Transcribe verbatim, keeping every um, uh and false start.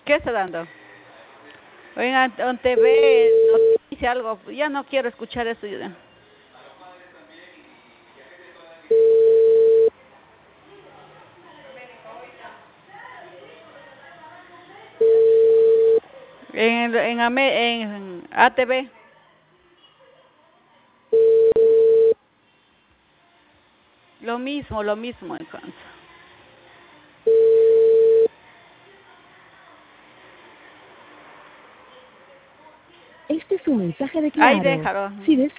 ¿Qué está dando? Oigan, en T V dice algo, ya no quiero escuchar eso. Yo ya. En, en, Ame- en A T V. Lo mismo, lo mismo, entonces. Este es un mensaje de Ahí Claro. déjalo. Si desea